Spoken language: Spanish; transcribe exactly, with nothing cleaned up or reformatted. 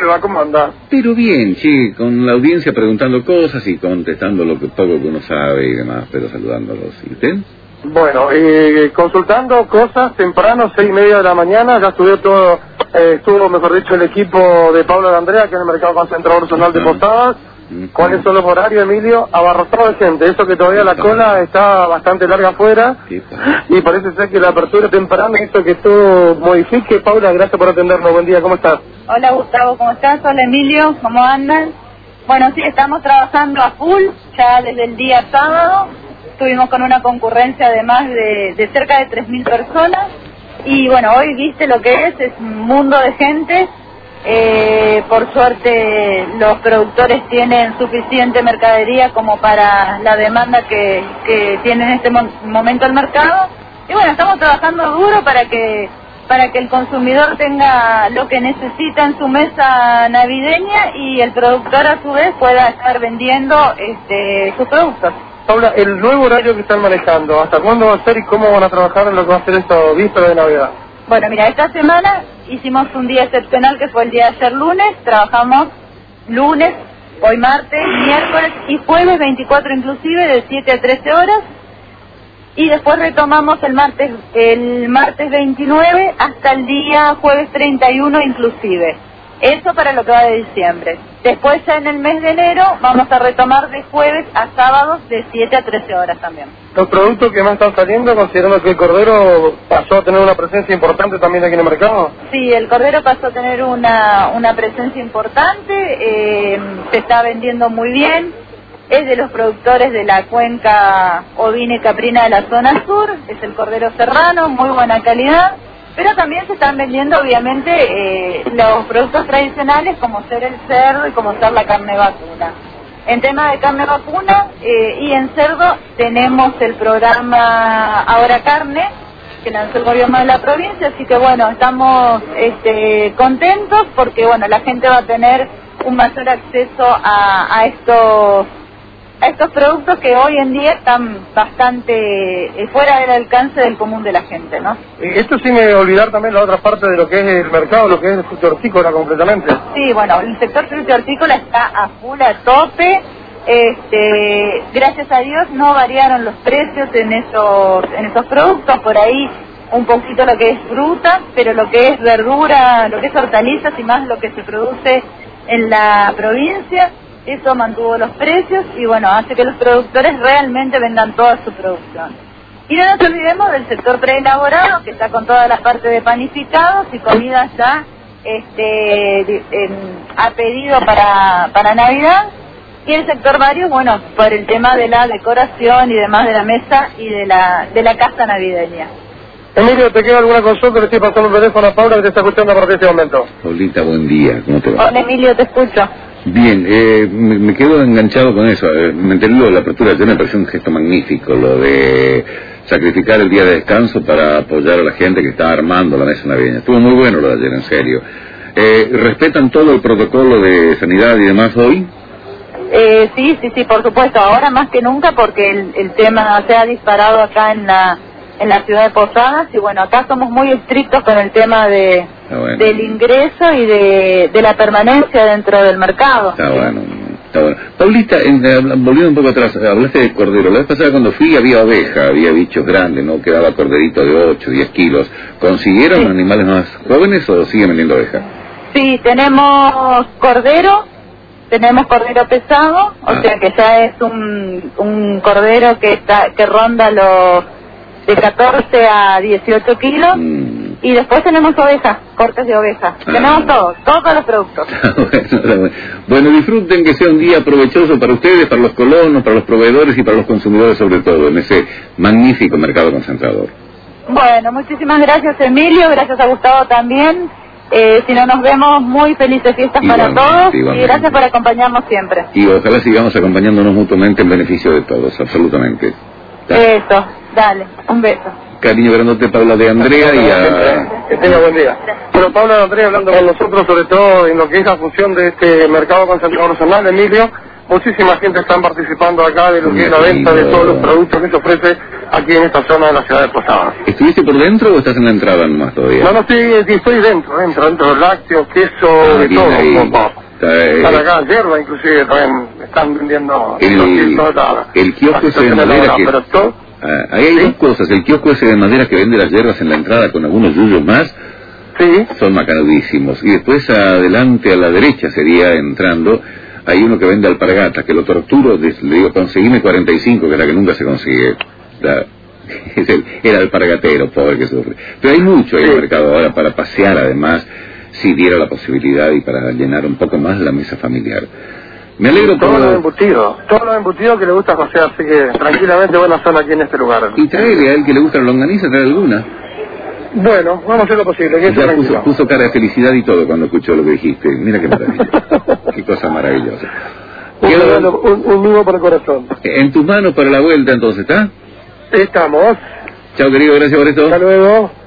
le va? ¿Cómo anda? Pero bien, che, con la audiencia preguntando cosas y contestando lo que poco que uno sabe y demás, pero saludándolos. ¿Y usted? Bueno, eh, consultando cosas temprano, seis y media de la mañana, ya estudió todo, eh, estuvo, mejor dicho, el equipo de Pablo de Andrea, que es el mercado concentrador zonal de Posadas. ¿Cuáles son los horarios, Emilio? Abarrotado de gente, eso que todavía la cola está bastante larga afuera y parece ser que la apertura temprana, eso que tú modifique. Paula, gracias por atendernos, buen día, ¿cómo estás? Hola Gustavo, ¿cómo estás? Hola Emilio, ¿cómo andan? Bueno, sí, estamos trabajando a full, ya desde el día sábado, estuvimos con una concurrencia de más de, de cerca de tres mil personas y bueno, hoy viste lo que es, es un mundo de gente. Eh, por suerte los productores tienen suficiente mercadería como para la demanda que, que tiene en este mo momento el mercado y bueno, estamos trabajando duro para que para que el consumidor tenga lo que necesita en su mesa navideña y el productor a su vez pueda estar vendiendo este, sus productos. Paula, el nuevo horario que están manejando, ¿hasta cuándo va a ser y cómo van a trabajar en lo que va a ser esto víspera de Navidad? Bueno, mira, esta semana hicimos un día excepcional que fue el día de ayer lunes, trabajamos lunes, hoy martes, miércoles y jueves veinticuatro inclusive, de siete a trece horas, y después retomamos el martes el martes veintinueve hasta el día jueves treinta y uno inclusive. Eso para lo que va de diciembre. Después ya en el mes de enero vamos a retomar de jueves a sábados de siete a trece horas también. Los productos que más están saliendo, considerando que el cordero pasó a tener una presencia importante también aquí en el mercado. Sí, el cordero pasó a tener una, una presencia importante, eh, se está vendiendo muy bien, es de los productores de la cuenca ovina y caprina de la zona sur, es el cordero serrano, muy buena calidad. Pero también se están vendiendo, obviamente, eh, los productos tradicionales como ser el cerdo y como ser la carne vacuna. En tema de carne vacuna eh, y en cerdo tenemos el programa Ahora Carne, que lanzó el gobierno de la provincia, así que bueno, estamos este, contentos porque bueno, la gente va a tener un mayor acceso a, a estos... a estos productos que hoy en día están bastante eh, fuera del alcance del común de la gente, ¿no? Esto sin eh, olvidar también la otra parte de lo que es el mercado, lo que es el fruto hortícola completamente. Sí, bueno, el sector fruto hortícola está a full, a tope. Este, gracias a Dios no variaron los precios en esos, en esos productos, por ahí un poquito lo que es fruta, pero lo que es verdura, lo que es hortalizas y más lo que se produce en la provincia, eso mantuvo los precios y bueno, hace que los productores realmente vendan toda su producción. Y no nos olvidemos del sector preelaborado, que está con toda la parte de panificados y comidas ya este, de, en, a pedido para, para Navidad. Y el sector varios, bueno, por el tema de la decoración y demás de la mesa y de la, de la casa navideña. Emilio, ¿te queda alguna consulta? Le estoy pasando el teléfono a Paula que te está escuchando a partir de este momento. Paulita, buen día, ¿cómo te va? Hola Emilio, te escucho. Bien, eh, me, me quedo enganchado con eso. Eh, me enteré lo de la apertura, yo me pareció un gesto magnífico, lo de sacrificar el día de descanso para apoyar a la gente que está armando la mesa navideña. Estuvo muy bueno lo de ayer, en serio. Eh, ¿Respetan todo el protocolo de sanidad y demás hoy? Eh, sí, sí, sí, por supuesto, ahora más que nunca porque el, el tema se ha disparado acá en la en la ciudad de Posadas y bueno, acá somos muy estrictos con el tema de ah, bueno. del ingreso y de, de la permanencia dentro del mercado. Está bueno, está bueno. Paulita, en, volviendo un poco atrás, hablaste de cordero. La vez pasada cuando fui había oveja, había bichos grandes, ¿no? Quedaba corderito de ocho, diez kilos. ¿Consiguieron sí. animales más jóvenes o siguen vendiendo oveja? Sí, tenemos cordero, tenemos cordero pesado, ah. o sea que ya es un, un cordero que está que ronda los de catorce a dieciocho kilos, mm. y después tenemos ovejas, cortes de ovejas. Ah. Tenemos todo, todos los productos. bueno, bueno. bueno, disfruten, que sea un día provechoso para ustedes, para los colonos, para los proveedores y para los consumidores sobre todo, en ese magnífico mercado concentrador. Bueno, muchísimas gracias Emilio, gracias a Gustavo también. Eh, si no nos vemos, muy felices fiestas igualmente, para todos igualmente. Y gracias por acompañarnos siempre. Y ojalá sigamos acompañándonos mutuamente en beneficio de todos, absolutamente. Dale. Eso, dale, un beso. Cariño grandote, Paula de Andrea y a... Que tenga buen día. Bueno, Paula de Andrea hablando con nosotros sobre todo en lo que es la función de este mercado concentrador zonal, Emilio. Muchísima gente está participando acá de lo que es la venta de todos los productos que se ofrece aquí en esta zona de la ciudad de Posadas. ¿Estuviste por dentro o estás en la entrada nomás todavía? No, no, estoy, estoy dentro, dentro, dentro del lácteo, queso, Ah, de bien todo. ahí. Un poco. Está, eh, Están acá, hierba inclusive, también están vendiendo El- los toda el kiosco la ese de situación madera laboral, que- pero todo, ah, ahí hay ¿Sí? dos cosas. El kiosco ese de madera que vende las hierbas en la entrada con algunos yuyos más, sí, son macanudísimos. Y después adelante a la derecha sería entrando, hay uno que vende alpargatas, que lo torturo, le digo, conseguime cuarenta y cinco, que es la que nunca se consigue. La- es el, el alpargatero, pobre que sufre. Pero hay mucho ahí en el Sí. mercado ahora para pasear, además, si diera la posibilidad y para llenar un poco más la mesa familiar. Me alegro todos los por... embutidos, todos los embutidos que le gusta José, así que tranquilamente buena zona aquí en este lugar. Y traele a él que le gusta la longaniza, trae alguna. Bueno, vamos a hacer lo posible, que esté Ya puso, tranquilo. puso cara de felicidad y todo cuando escuchó lo que dijiste. Mira qué maravilla. Qué cosa maravillosa. Un, Quedo regalo, un, un mimo por el corazón. en tus manos para la vuelta entonces, ¿está? Estamos. Chao querido, gracias por esto. Hasta luego.